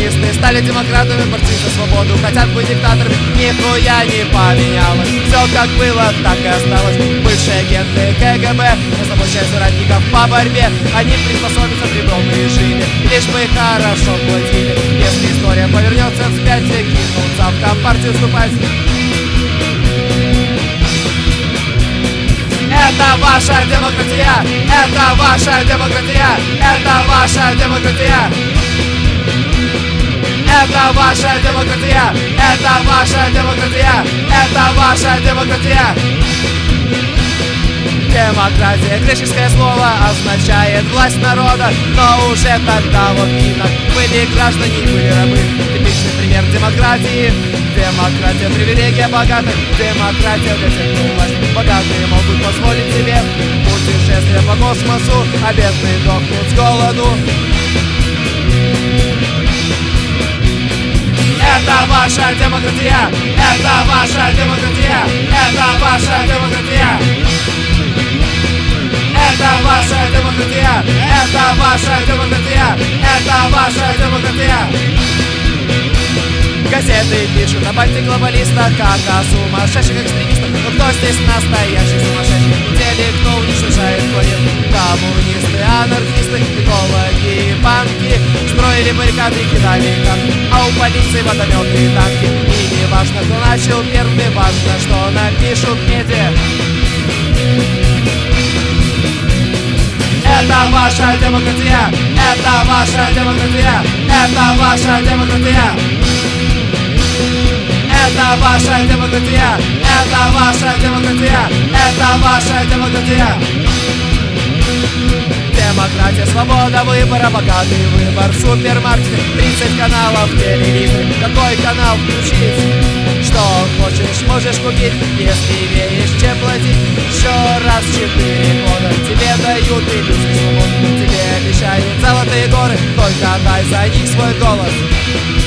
Коммунисты стали демократами, борцы за свободу хотят быть диктаторами. Нихуя не поменялось, все как было, так и осталось. Бывшие агенты КГБ, рабочая соратников по борьбе. Они приспособятся при том режиме, лишь бы хорошо платили. Если история повернется вспять, кинутся в компартию вступать. Это ваша демократия, это ваша демократия, это ваша демократия. Это ваша демократия, это ваша демократия, это ваша демократия. Демократия, греческое слово, означает власть народа. Но уже тогда вот видно, были граждане, были рабы. Типичный пример демократии. Демократия, привилегия богатых. Демократия для тех, кто власть. Богатые могут позволить себе путешествия по космосу, а бедные дохнут с голоду. Это ваша демократия, это ваша демократия, это ваша демократия. Это ваша демократия, это ваша демократия, это ваша демократия. Газеты пишут об антиглобалистах, как о сумасшедших экстремистах. Но кто здесь настоящий сумасшедший? Те, кто уничтожает планету. Коммунисты, анархисты, экологи, панки строили баррикады и кидали камни, а у полиции водометы и танки. И не важно, кто начал первым, важно, что напишут медиа. Это ваша демократия, это ваша демократия, это ваша демократия. Это ваша демократия, это ваша демократия, это ваша демократия. Демократия, свобода выбора, богатый выбор, супермаркеты, 30 каналов, телевизор. Какой канал включить? Что хочешь, можешь купить, если имеешь чем платить. Еще раз 4 года тебе дают иллюзию свободы. Тебе обещают золотые горы, только дай за них свой голос.